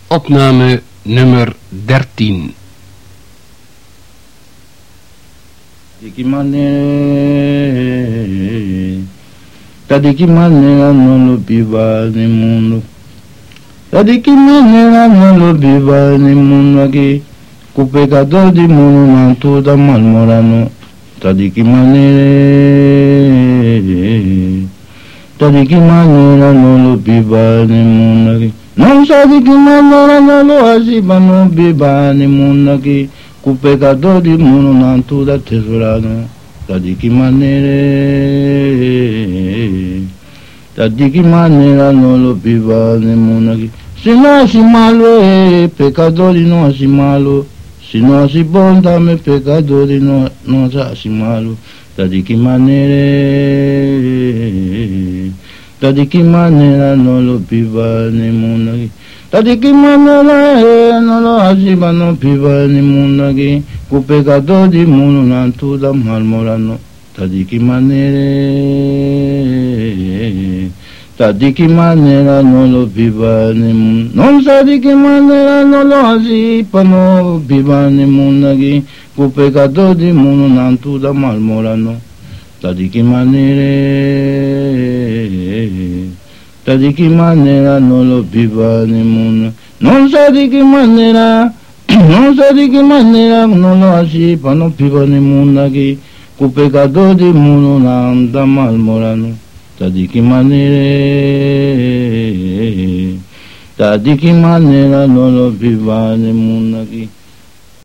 Opname nummer 13. De que maneira não lo viva no mundo? De que maneira não lo viva no mundo aqui? Com o pecador de mundo não toda mal morando. De que maneira? De que maneira não lo viva no mundo aqui? Não sabe que maneira não lo agiba não viva no mundo aqui? Com o pecador de mundo não toda tesourado. De que maneira? De que maneira não lo viva no mundo aqui? Se não é malo, pecador e não é malo. Se não é bom, também pecador e não é malo. De que maneira? De que maneira não lo viva no mundo aqui? De que maneira não lo agiba não viva no mundo aqui? Com o pecador de mundo não tudo mal morando. De que maneira? De que maneira não lo viva no mundo? Não sabe de que maneira não lo agiba não viva no mundo aqui? Com o pecador de mundo não tudo mal morando. De que maneira? De que maneira não lo viva no mundo? Não sabe de que maneira, não sabe de que maneira não lo agiba não viva no mundo aqui? Com o pecador de mundo não anda mal morando. De que maneira? De que maneira não lo viva no mundo aqui?